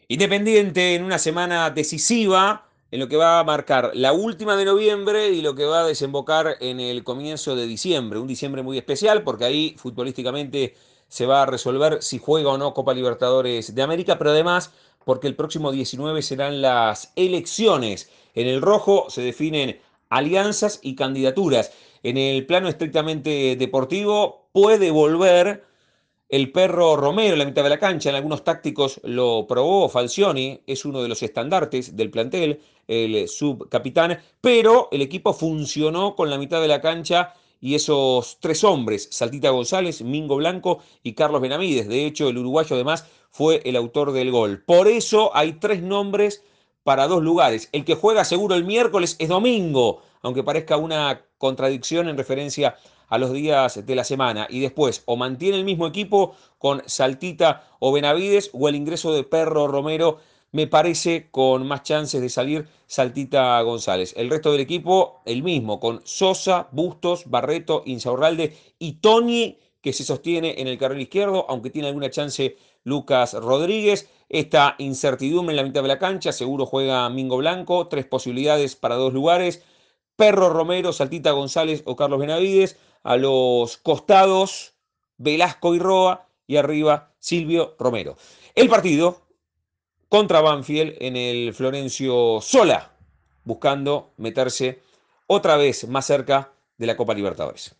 Independiente en una semana decisiva en lo que va a marcar la última de noviembre y lo que va a desembocar en el comienzo de diciembre. Un diciembre muy especial porque ahí futbolísticamente se va a resolver si juega o no Copa Libertadores de América, pero además porque el próximo 19 serán las elecciones. En el rojo se definen alianzas y candidaturas. En el plano estrictamente deportivo puede volver el perro Romero en la mitad de la cancha. En algunos tácticos lo probó Falcioni, es uno de los estandartes del plantel, el subcapitán, pero el equipo funcionó con la mitad de la cancha y esos tres hombres, Saltita González, Mingo Blanco y Carlos Benavides. De hecho, el uruguayo además fue el autor del gol. Por eso hay tres nombres para dos lugares. El que juega seguro el miércoles es domingo, aunque parezca una contradicción en referencia a los días de la semana. Y después o mantiene el mismo equipo con Saltita o Benavides o el ingreso de Perro Romero me parece con más chances de salir Saltita González. El resto del equipo el mismo, con Sosa, Bustos, Barreto, Insaurralde y Toni, que se sostiene en el carril izquierdo, aunque tiene alguna chance Lucas Rodríguez. Esta incertidumbre en la mitad de la cancha, seguro juega Mingo Blanco, tres posibilidades para dos lugares. Perro Romero, Saltita González o Carlos Benavides. A los costados, Velasco y Roa. Y arriba, Silvio Romero. El partido contra Banfield en el Florencio Sola, buscando meterse otra vez más cerca de la Copa Libertadores.